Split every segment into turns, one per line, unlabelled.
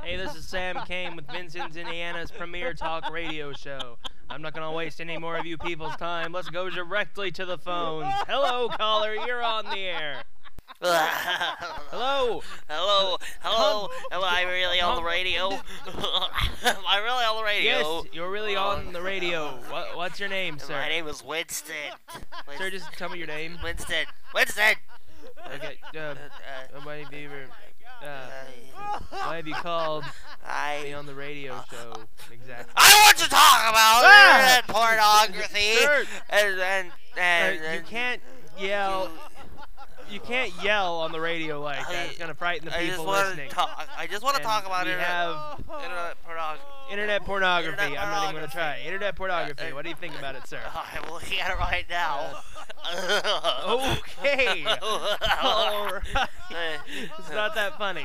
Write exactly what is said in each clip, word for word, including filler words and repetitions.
Hey, this is Sam Kane with Vincent, Indiana's premier talk radio show. I'm not going to waste any more of you people's time. Let's go directly to the phones. Hello, caller. You're on the air. Hello.
Hello. Hello. Am I really on the radio? Am I really on the radio?
Yes, you're really on the radio. What, what's your name, sir?
My name is Winston. Winston.
Sir, just tell me your name.
Winston. Winston.
Okay. Uh,
Uh,
why have you ever, uh,
uh,
why have you called me
I
on the radio show? Exactly.
I want to talk about
Ah!
internet pornography
Sir.
and and and,
Uh, you
and
can't yell. You can't yell on the radio like that. It's gonna frighten the
I just
people
want
listening.
to talk. I just want to
And
talk about
we
internet,
have
internet pornography.
internet pornography.
Internet
I'm not even gonna
pornography.
try. Internet pornography.
Uh,
What do you think about it, sir?
I'm looking at it right now.
Okay. All right. It's not that funny.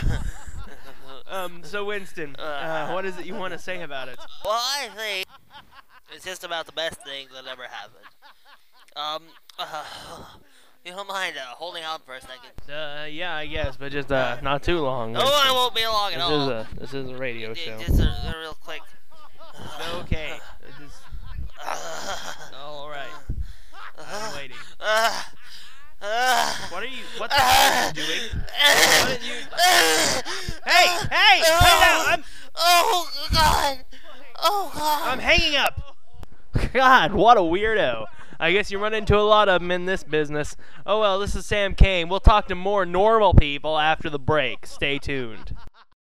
Um. So Winston, uh, what is it you want to say about it?
Well, I think it's just about the best thing that ever happened. Um, uh, you don't mind uh, holding on for a second?
Uh. Yeah, I guess, but just uh, not too long.
Oh, I won't be long at
This
all.
is a this is a radio
J-
show.
Just a, a real quick.
Okay. Just, all right. I'm waiting.
Uh, uh,
What are you? What the hell are you doing? What did you? Hey! Hey! Put it down! I'm
Oh God! Oh God!
I'm hanging up. God, what a weirdo. I guess you run into a lot of them in this business. Oh well, this is Sam Kane. We'll talk to more normal people after the break. Stay tuned.